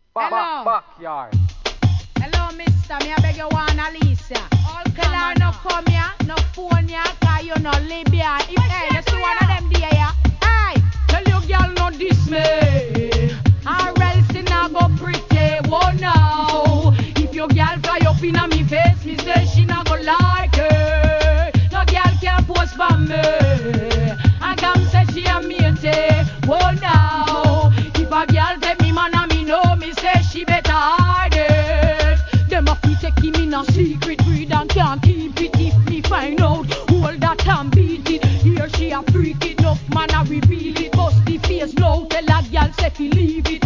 Hello. Backyard. Hello, mister. Me I beg you one Alicia. Tell her no come here, no phone here, cause you no Libya. If hey, you see one of them there, yeah. Hey, tell your girl no dismay. Or else you not go pretty. Whoa now. If your girl fly up in me face, me say she not go like it. No girl can post for me. And come say she a matey. Whoa now. If a girl take me man and me know, me say she better hide it. Them a fi take him in a secret breed and can't keep it. If me find out, hold that and beat it. Here she a freak it, enough man a reveal it. Bust the face now, tell a girl say fi leave it.